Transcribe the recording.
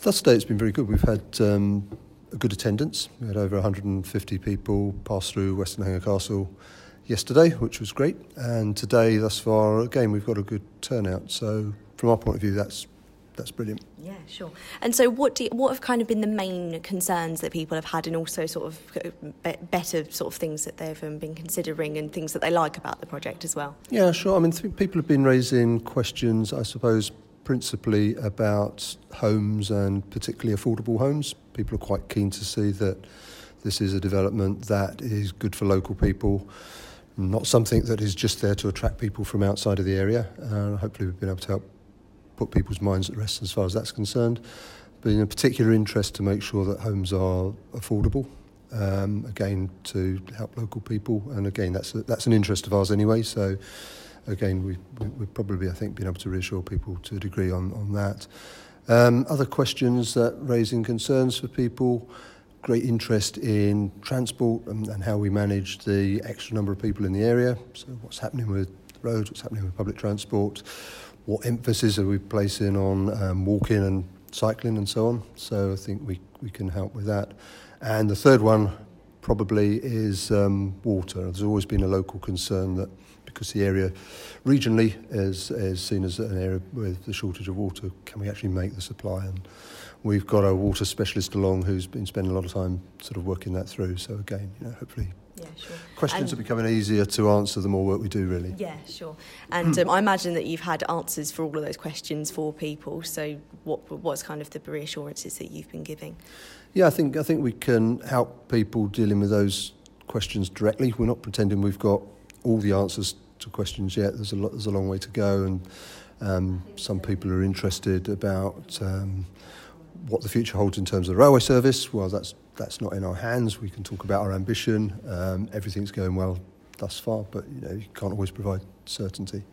Thus today it's been very good. We've had a good attendance. We had over 150 people pass through Weston Hanger Castle yesterday, which was great. And today, thus far, again, we've got a good turnout. So from our point of view, that's brilliant. Yeah, sure. And so what have kind of been the main concerns that people have had, and also sort of better sort of things that they've been considering and things that they like about the project as well? Yeah, sure. I mean, people have been raising questions, I suppose, principally about homes and particularly affordable homes. People are quite keen to see that this is a development that is good for local people, not something that is just there to attract people from outside of the area. Hopefully we've been able to help put people's minds at rest as far as that's concerned. But in a particular interest to make sure that homes are affordable, again, to help local people. And again, that's an interest of ours anyway. So again, we've probably, I think, been able to reassure people to a degree on that. Other questions that raising concerns for people, great interest in transport and how we manage the extra number of people in the area. So what's happening with roads, what's happening with public transport, what emphasis are we placing on walking and cycling and so on. So I think we can help with that. And the third one probably is water. There's always been a local concern that because the area regionally is seen as an area with the shortage of water, can we actually make the supply? And we've got a water specialist along who's been spending a lot of time sort of working that through. So again, hopefully questions are becoming easier to answer the more work we do, really. Yeah, sure. And I imagine that you've had answers for all of those questions for people. So what's kind of the reassurances that you've been giving? Yeah, I think we can help people dealing with those questions directly. We're not pretending we've got all the answers to questions yet. There's a long way to go, and some people are interested about what the future holds in terms of the railway service. Well, that's not in our hands. We can talk about our ambition. Everything's going well thus far, but you can't always provide certainty.